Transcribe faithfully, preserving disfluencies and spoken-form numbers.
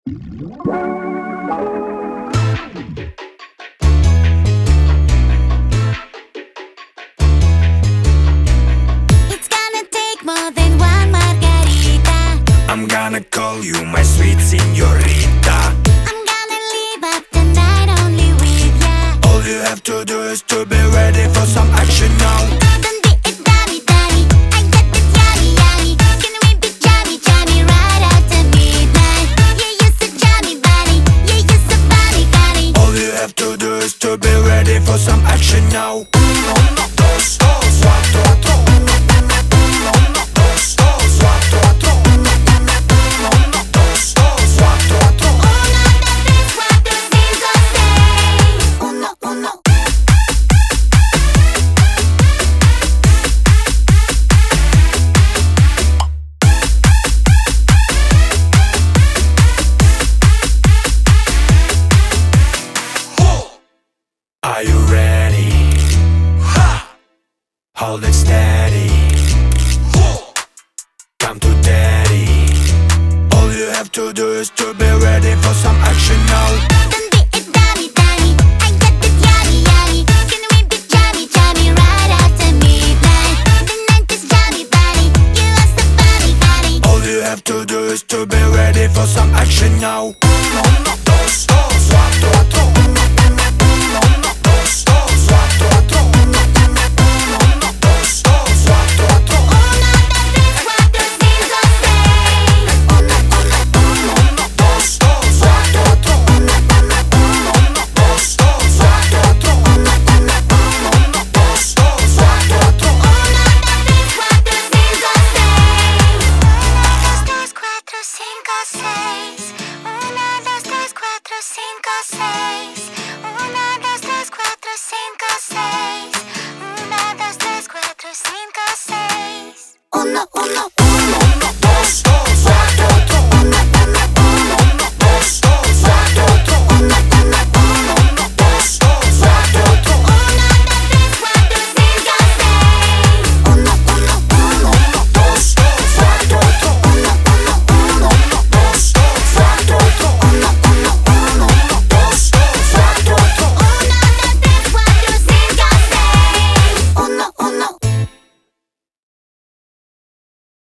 It's gonna take more than one margarita. I'm gonna call you my sweet señorita. I'm gonna leave up the night only with ya. All you have to do is to be ready for some action now. Don't be a dummy, dummy. I got the yummy, yummy. Can we be jammy, jammy right after midnight? Yeah, you're so jammy, buddy. Yeah, you're so funny, funny. All you have to do is to be ready for some action now. Uno, dos, dos, cuatro, cuatro. Uno, dos, dos, cuatro, cuatro. Uno, dos, dos, cuatro, cuatro. Uno, dos, tres, cuatro, cinco, seis. Uno, uno. Are you ready? Ha! Hold it steady. Come to daddy. All you have to do is to be ready for some action now. Don't be a dummy, dummy. I got the yummy, yummy. Can we be jammy, jammy right after midnight? The night is jammy, buddy. You are so funny, funny. All you have to do is to be ready for some action now. Uno, dos, dos, cuatro, cuatro. Uno, dos, dos, cuatro, cuatro. Uno, dos, dos, cuatro, cuatro. Uno, dos, tres, cuatro, cinco, seis. Uno, uno, uno. Dos, dos, cuatro, cuatro. Uno, dos, dos, cuatro, cuatro. Uno, dos, dos, cuatro, cuatro. Uno, dos, tres, cuatro, cinco, seis. Uno, dos, tres, cuatro, cinco, seis. Uno, dos, tres, cuatro, cinco, seis. Uno, dos, tres, cuatro, cinco, seis. Uno, dos, tres, cuatro, cinco, seis. Uno, uno.